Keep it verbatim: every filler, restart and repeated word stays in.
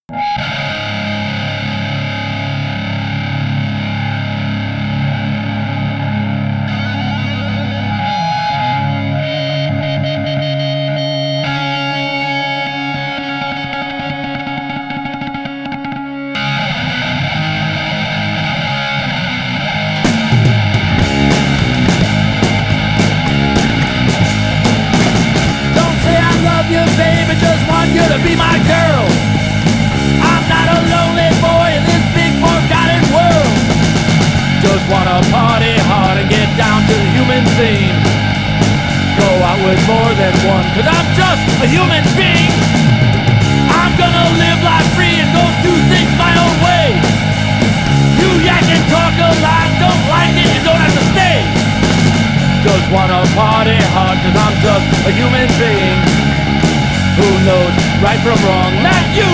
You to be my girl. I'm not a lonely boy in this big forgotten world. Just wanna party hard and get down to the human scene. Go out with more than one, cause I'm just a human being. I'm gonna live life free and go do things my own way. You yak and talk a lot, don't like it, you don't have to stay. Just wanna party hard cause I'm just a human being who knows right from wrong, not you!